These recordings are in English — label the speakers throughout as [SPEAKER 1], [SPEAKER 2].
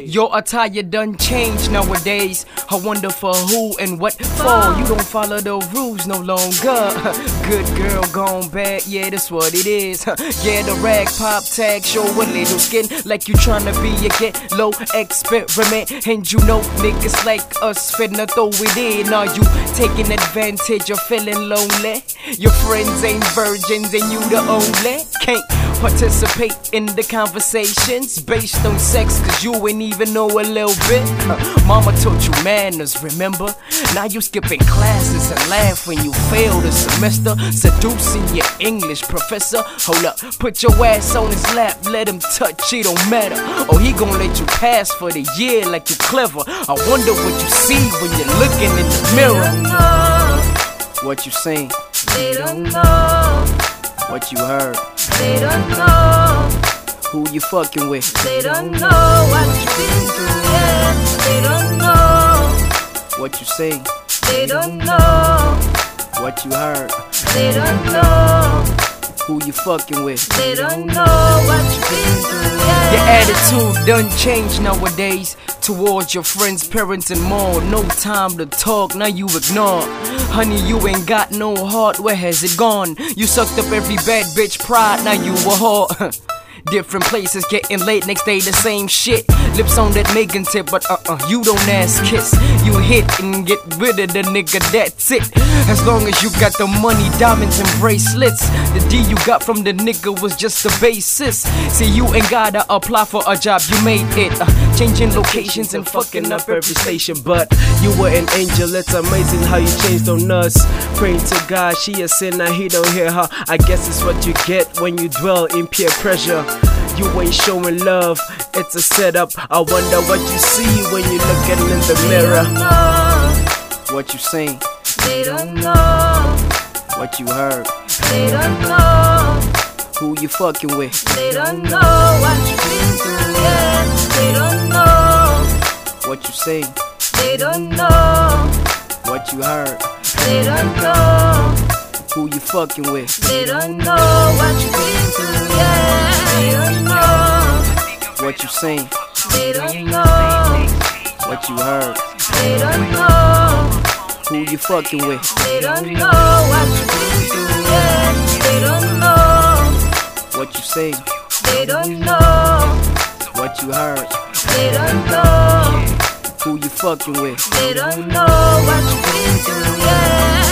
[SPEAKER 1] Your attire done changed nowadays. I wonder for who and what for. You don't follow the rules no longer. Good girl gone bad, yeah, that's what it is. Yeah, the rag pop tag show a little skin like you tryna be a get low experiment. And you know niggas like us finna throw it in. Are you taking advantage of feeling lonely? Your friends ain't virgins and you the only. Can't participate in the conversations based on sex cause you ain't even know a little bit. Mama taught you manners, remember? Now you skipping classes and laugh when you fail the semester. Seducing your English professor. Hold up, put your ass on his lap, let him touch, it don't matter. Or he gon' let you pass for the year like you clever. I wonder what you see when you're looking in the mirror.
[SPEAKER 2] They don't know.
[SPEAKER 1] What you seen?
[SPEAKER 2] They don't know.
[SPEAKER 1] What you heard?
[SPEAKER 2] They don't know.
[SPEAKER 1] Who you fucking with?
[SPEAKER 2] They don't know what you've been through, yeah. They don't know.
[SPEAKER 1] What you seen?
[SPEAKER 2] They don't know.
[SPEAKER 1] What you heard?
[SPEAKER 2] They don't know.
[SPEAKER 1] Who you fucking with?
[SPEAKER 2] They don't know what you've been through, yeah.
[SPEAKER 1] Your attitude done changed nowadays towards your friends, parents and more. No time to talk, now you ignore. Honey, you ain't got no heart, where has it gone? You sucked up every bad bitch pride, now you a whore. Different places, getting late, next day the same shit. Lips on that Megan tip, but you don't ask kiss. You hit and get rid of the nigga, that's it. As long as you got the money, diamonds and bracelets. The D you got from the nigga was just the basis. See, you ain't gotta apply for a job, you made it. Changing locations and fucking up every station. But you were an angel, it's amazing how you changed on us. Praying to God, she a sinner, he don't hear her. I guess it's what you get when you dwell in peer pressure. You ain't showing love, it's a setup. I wonder what you see when you looking in the mirror.
[SPEAKER 2] They don't know.
[SPEAKER 1] What you seen?
[SPEAKER 2] They don't know.
[SPEAKER 1] What you heard?
[SPEAKER 2] They don't know.
[SPEAKER 1] Who you fucking with?
[SPEAKER 2] They don't know what you've been through, yeah. They don't know.
[SPEAKER 1] What you seen?
[SPEAKER 2] They don't know.
[SPEAKER 1] What you heard?
[SPEAKER 2] They don't know.
[SPEAKER 1] Who you fucking with?
[SPEAKER 2] They don't know what you've been through, yeah. They don't know.
[SPEAKER 1] What you seen?
[SPEAKER 2] They don't know.
[SPEAKER 1] What you heard?
[SPEAKER 2] They don't know.
[SPEAKER 1] Who you fucking with?
[SPEAKER 2] They don't know what you've been through, yeah. They don't know.
[SPEAKER 1] What you seen?
[SPEAKER 2] They don't know.
[SPEAKER 1] What you heard?
[SPEAKER 2] They don't know.
[SPEAKER 1] Who you fucking with?
[SPEAKER 2] They don't know what you've been through, yeah.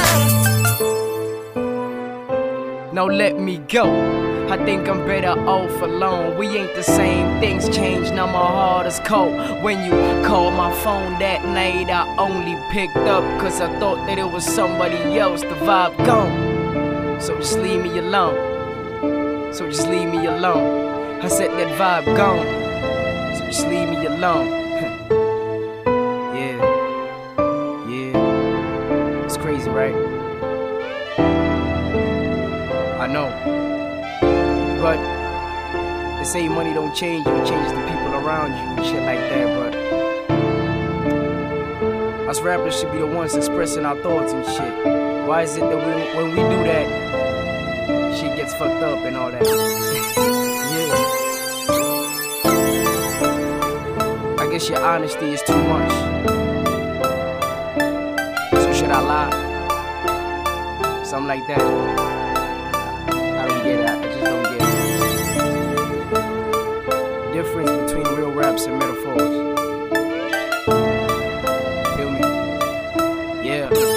[SPEAKER 1] Now let me go. I think I'm better off alone. We ain't the same, things change, now my heart is cold. When you called my phone that night, I only picked up cause I thought that it was somebody else, the vibe gone. So just leave me alone. So just leave me alone. I said that vibe gone. So just leave me alone. Yeah. It's crazy, right? I know. But they say money don't change you, it changes the people around you and shit like that. But us rappers should be the ones expressing our thoughts and shit. Why is it that when we do that, shit gets fucked up and all that? Yeah. I guess your honesty is too much. So should I lie? Something like that. I don't get it, I just don't get it. Difference between real raps and metaphors. Feel me? Yeah.